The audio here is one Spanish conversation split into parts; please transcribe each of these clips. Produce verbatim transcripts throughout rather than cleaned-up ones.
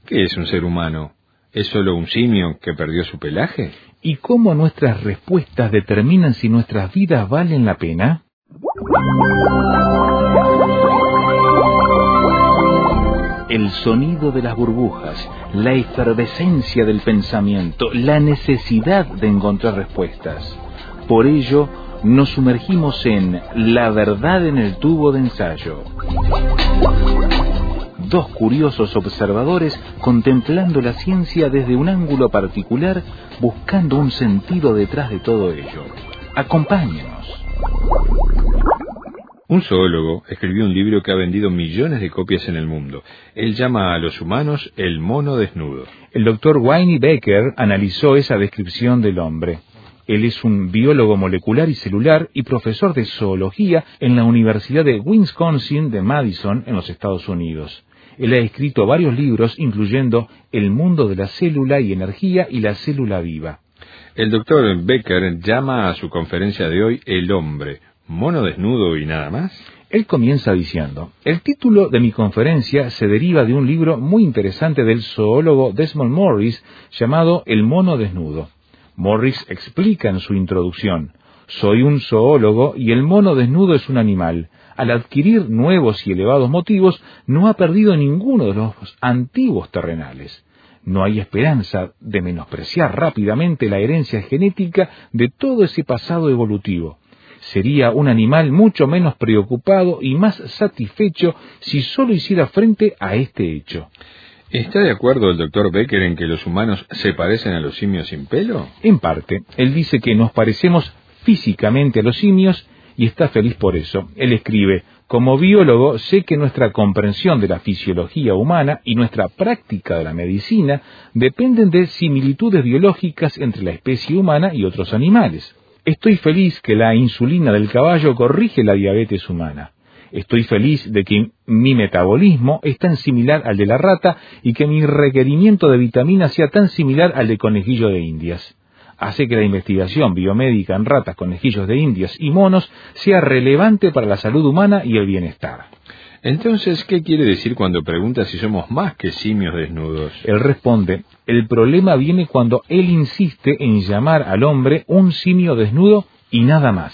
¿Qué es un ser humano? ¿Es solo un simio que perdió su pelaje? ¿Y cómo nuestras respuestas determinan si nuestras vidas valen la pena? El sonido de las burbujas, la efervescencia del pensamiento, la necesidad de encontrar respuestas. Por ello, nos sumergimos en La verdad en el tubo de ensayo. Dos curiosos observadores contemplando la ciencia desde un ángulo particular, buscando un sentido detrás de todo ello. Acompáñenos. Un zoólogo escribió un libro que ha vendido millones de copias en el mundo. Él llama a los humanos el mono desnudo. El doctor Wayne Becker analizó esa descripción del hombre. Él es un biólogo molecular y celular y profesor de zoología en la Universidad de Wisconsin de Madison, en los Estados Unidos. Él ha escrito varios libros, incluyendo El mundo de la célula y energía y la célula viva. El doctor Becker llama a su conferencia de hoy el hombre, mono desnudo y nada más. Él comienza diciendo: el título de mi conferencia se deriva de un libro muy interesante del zoólogo Desmond Morris llamado El mono desnudo. Morris explica en su introducción: soy un zoólogo y el mono desnudo es un animal. Al adquirir nuevos y elevados motivos, no ha perdido ninguno de los antiguos terrenales. No hay esperanza de menospreciar rápidamente la herencia genética de todo ese pasado evolutivo. Sería un animal mucho menos preocupado y más satisfecho si solo hiciera frente a este hecho. ¿Está de acuerdo el doctor Becker en que los humanos se parecen a los simios sin pelo? En parte. Él dice que nos parecemos físicamente a los simios y está feliz por eso. Él escribe: como biólogo sé que nuestra comprensión de la fisiología humana y nuestra práctica de la medicina dependen de similitudes biológicas entre la especie humana y otros animales. Estoy feliz que la insulina del caballo corrige la diabetes humana. Estoy feliz de que mi metabolismo es tan similar al de la rata y que mi requerimiento de vitaminas sea tan similar al de conejillo de indias. Hace que la investigación biomédica en ratas, conejillos de indias y monos sea relevante para la salud humana y el bienestar. Entonces, ¿qué quiere decir cuando pregunta si somos más que simios desnudos? Él responde: el problema viene cuando él insiste en llamar al hombre un simio desnudo y nada más.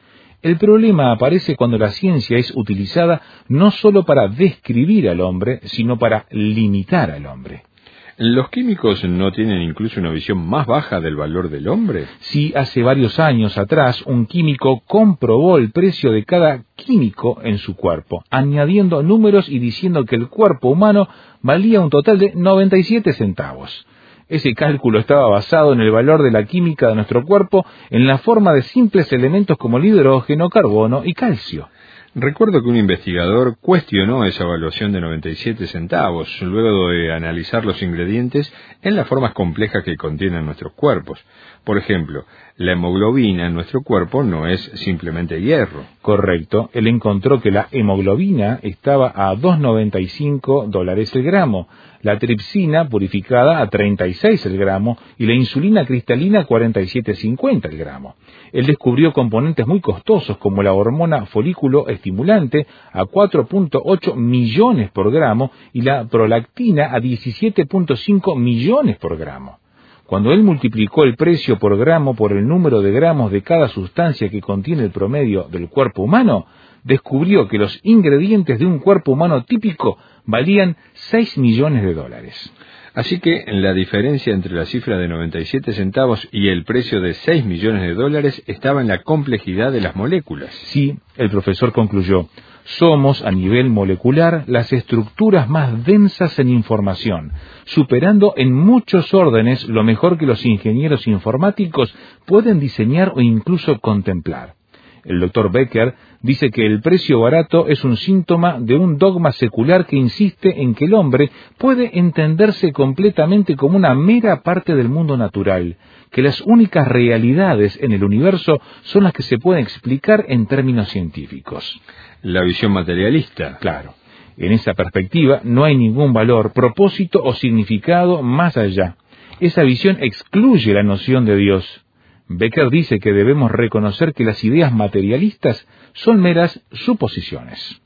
El problema aparece cuando la ciencia es utilizada no solo para describir al hombre, sino para limitar al hombre. ¿Los químicos no tienen incluso una visión más baja del valor del hombre? Sí, hace varios años atrás un químico comprobó el precio de cada químico en su cuerpo, añadiendo números y diciendo que el cuerpo humano valía un total de noventa y siete centavos. Ese cálculo estaba basado en el valor de la química de nuestro cuerpo en la forma de simples elementos como el hidrógeno, carbono y calcio. Recuerdo que un investigador cuestionó esa evaluación de noventa y siete centavos, luego de analizar los ingredientes en las formas complejas que contienen nuestros cuerpos. Por ejemplo, la hemoglobina en nuestro cuerpo no es simplemente hierro. Correcto. Él encontró que la hemoglobina estaba a dos coma noventa y cinco dólares el gramo, la tripsina purificada a treinta y seis el gramo y la insulina cristalina a cuarenta y siete cincuenta el gramo. Él descubrió componentes muy costosos como la hormona folículo estimulante a cuatro punto ocho millones por gramo y la prolactina a diecisiete punto cinco millones por gramo. Cuando él multiplicó el precio por gramo por el número de gramos de cada sustancia que contiene el promedio del cuerpo humano, descubrió que los ingredientes de un cuerpo humano típico valían seis millones de dólares. Así que la diferencia entre la cifra de noventa y siete centavos y el precio de seis millones de dólares estaba en la complejidad de las moléculas. Sí, el profesor concluyó: somos a nivel molecular las estructuras más densas en información, superando en muchos órdenes lo mejor que los ingenieros informáticos pueden diseñar o incluso contemplar. El doctor Becker dice que el precio barato es un síntoma de un dogma secular que insiste en que el hombre puede entenderse completamente como una mera parte del mundo natural, que las únicas realidades en el universo son las que se pueden explicar en términos científicos. La visión materialista. Claro. En esa perspectiva no hay ningún valor, propósito o significado más allá. Esa visión excluye la noción de Dios. Becker dice que debemos reconocer que las ideas materialistas son meras suposiciones.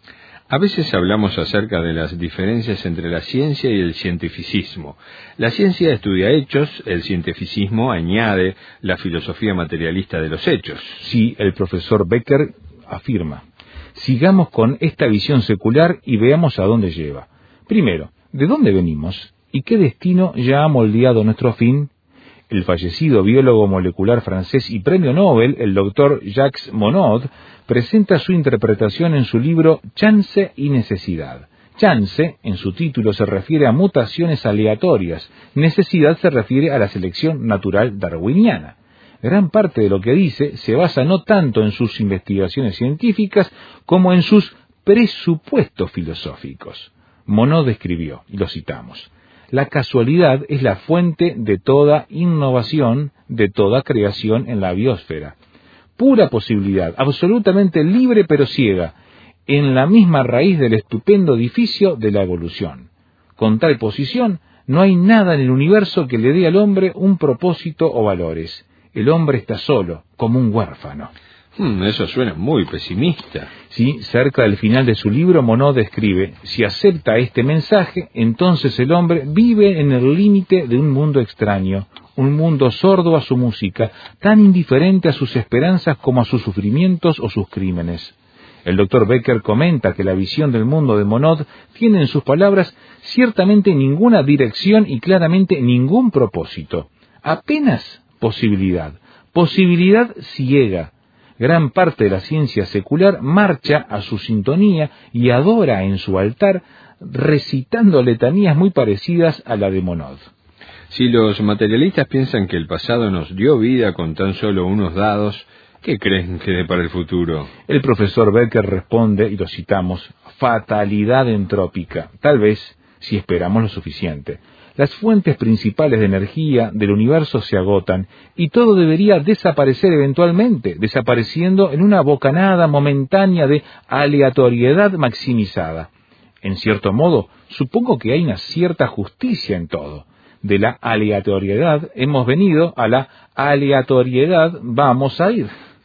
A veces hablamos acerca de las diferencias entre la ciencia y el cientificismo. La ciencia estudia hechos, el cientificismo añade la filosofía materialista de los hechos. Sí, el profesor Becker afirma: sigamos con esta visión secular y veamos a dónde lleva. Primero, ¿de dónde venimos? ¿Y qué destino ya ha moldeado nuestro fin? El fallecido biólogo molecular francés y premio Nobel, el doctor Jacques Monod, presenta su interpretación en su libro Chance y Necesidad. Chance, en su título, se refiere a mutaciones aleatorias. Necesidad se refiere a la selección natural darwiniana. Gran parte de lo que dice se basa no tanto en sus investigaciones científicas como en sus presupuestos filosóficos. Monod escribió, y lo citamos: la casualidad es la fuente de toda innovación, de toda creación en la biosfera. Pura posibilidad, absolutamente libre pero ciega, en la misma raíz del estupendo edificio de la evolución. Con tal posición, no hay nada en el universo que le dé al hombre un propósito o valores. El hombre está solo, como un huérfano. Hmm, eso suena muy pesimista. Sí, cerca del final de su libro, Monod escribe: si acepta este mensaje, entonces el hombre vive en el límite de un mundo extraño, un mundo sordo a su música, tan indiferente a sus esperanzas como a sus sufrimientos o sus crímenes. El doctor Becker comenta que la visión del mundo de Monod tiene en sus palabras ciertamente ninguna dirección y claramente ningún propósito. Apenas posibilidad, posibilidad ciega. Gran parte de la ciencia secular marcha a su sintonía y adora en su altar, recitando letanías muy parecidas a la de Monod. Si los materialistas piensan que el pasado nos dio vida con tan solo unos dados, ¿qué creen que depara el futuro? El profesor Becker responde, y lo citamos: fatalidad entrópica, tal vez si esperamos lo suficiente. Las fuentes principales de energía del universo se agotan y todo debería desaparecer eventualmente, desapareciendo en una bocanada momentánea de aleatoriedad maximizada. En cierto modo, supongo que hay una cierta justicia en todo. De la aleatoriedad hemos venido, a la aleatoriedad vamos a ir.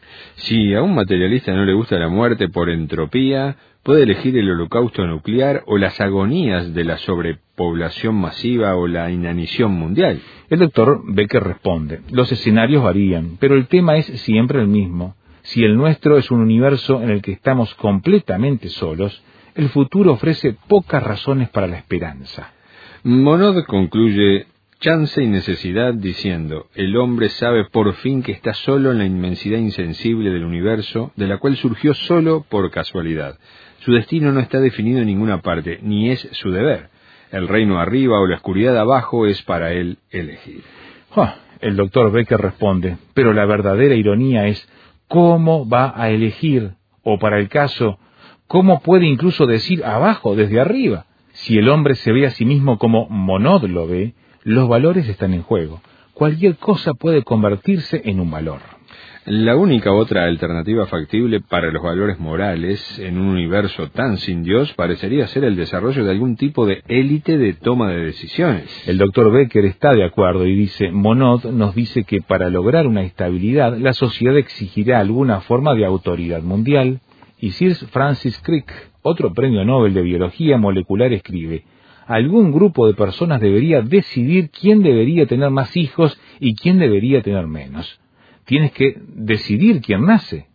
Si a un materialista no le gusta la muerte por entropía, puede elegir el holocausto nuclear o las agonías de la sobrepoblación masiva o la inanición mundial. El doctor Becker responde: los escenarios varían, pero el tema es siempre el mismo. Si el nuestro es un universo en el que estamos completamente solos, el futuro ofrece pocas razones para la esperanza. Monod concluye Chance y Necesidad diciendo: el hombre sabe por fin que está solo en la inmensidad insensible del universo, de la cual surgió solo por casualidad. Su destino no está definido en ninguna parte, ni es su deber. El reino arriba o la oscuridad abajo es para él elegir. Oh, el doctor Becker responde: pero la verdadera ironía es ¿cómo va a elegir? O para el caso, ¿cómo puede incluso decir abajo desde arriba? Si el hombre se ve a sí mismo como Monod lo ve, los valores están en juego. Cualquier cosa puede convertirse en un valor. La única otra alternativa factible para los valores morales en un universo tan sin Dios parecería ser el desarrollo de algún tipo de élite de toma de decisiones. El doctor Becker está de acuerdo y dice: Monod nos dice que para lograr una estabilidad, la sociedad exigirá alguna forma de autoridad mundial. Y Sir Francis Crick, otro premio Nobel de Biología Molecular, escribe: algún grupo de personas debería decidir quién debería tener más hijos y quién debería tener menos. Tienes que decidir quién nace.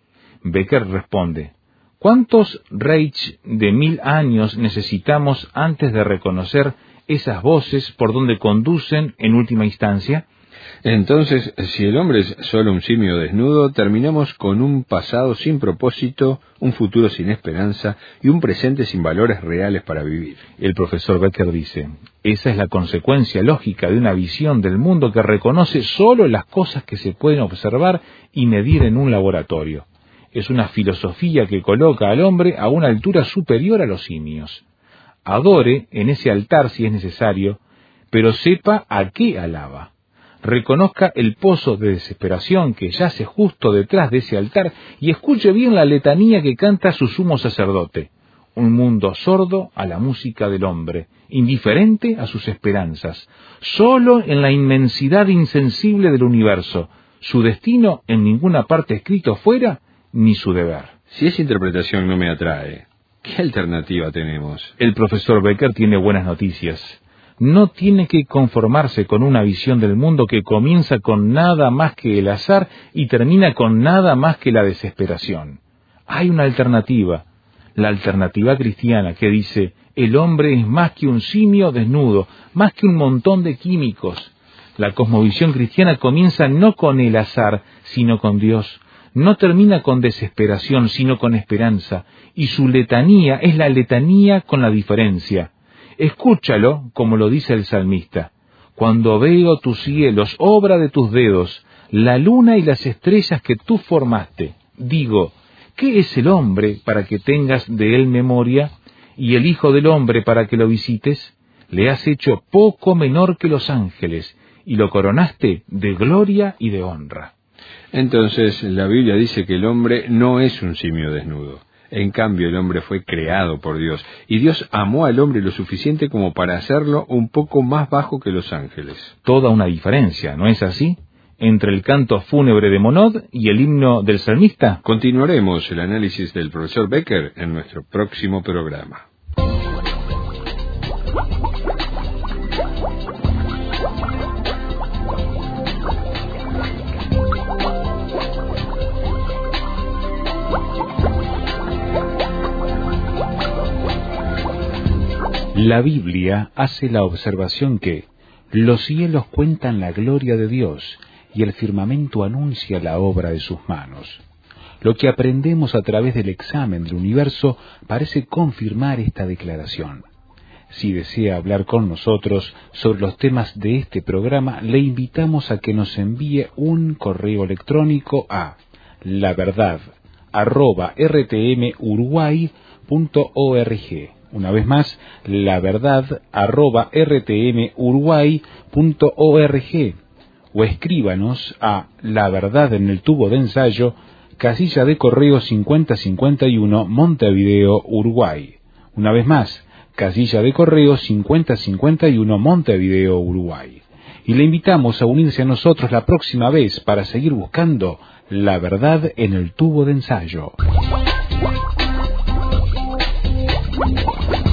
Becker responde: ¿cuántos Reich de mil años necesitamos antes de reconocer esas voces por donde conducen en última instancia? Entonces, si el hombre es solo un simio desnudo, terminamos con un pasado sin propósito, un futuro sin esperanza y un presente sin valores reales para vivir. El profesor Becker dice: esa es la consecuencia lógica de una visión del mundo que reconoce solo las cosas que se pueden observar y medir en un laboratorio. Es una filosofía que coloca al hombre a una altura superior a los simios. Adore en ese altar si es necesario, pero sepa a qué alaba. Reconozca el pozo de desesperación que yace justo detrás de ese altar y escuche bien la letanía que canta su sumo sacerdote. Un mundo sordo a la música del hombre, indiferente a sus esperanzas, solo en la inmensidad insensible del universo, su destino en ninguna parte escrito fuera, ni su deber. Si esa interpretación no me atrae, ¿Qué alternativa tenemos? El profesor Becker tiene buenas noticias. No tiene que conformarse con una visión del mundo que comienza con nada más que el azar y termina con nada más que la desesperación. Hay una alternativa, la alternativa cristiana, que dice: el hombre es más que un simio desnudo, más que un montón de químicos. La cosmovisión cristiana comienza no con el azar, sino con Dios. No termina con desesperación, sino con esperanza. Y su letanía es la letanía con la diferencia. Escúchalo, como lo dice el salmista: cuando veo tus cielos, obra de tus dedos, la luna y las estrellas que tú formaste, digo, ¿qué es el hombre para que tengas de él memoria? Y el Hijo del Hombre para que lo visites. Le has hecho poco menor que los ángeles, y lo coronaste de gloria y de honra. Entonces, la Biblia dice que el hombre no es un simio desnudo. En cambio, el hombre fue creado por Dios, y Dios amó al hombre lo suficiente como para hacerlo un poco más bajo que los ángeles. Toda una diferencia, ¿no es así?, entre el canto fúnebre de Monod y el himno del salmista. Continuaremos el análisis del profesor Becker en nuestro próximo programa. La Biblia hace la observación que los cielos cuentan la gloria de Dios y el firmamento anuncia la obra de sus manos. Lo que aprendemos a través del examen del universo parece confirmar esta declaración. Si desea hablar con nosotros sobre los temas de este programa, le invitamos a que nos envíe un correo electrónico a la verdad arroba r t m uruguay punto org. Una vez más, la verdad arroba r t m uruguay punto org, o escríbanos a La Verdad en el Tubo de Ensayo, casilla de correo cincuenta cincuenta y uno, Montevideo, Uruguay. Una vez más, casilla de correo cincuenta cincuenta y uno, Montevideo, Uruguay. Y le invitamos a unirse a nosotros la próxima vez para seguir buscando la verdad en el tubo de ensayo.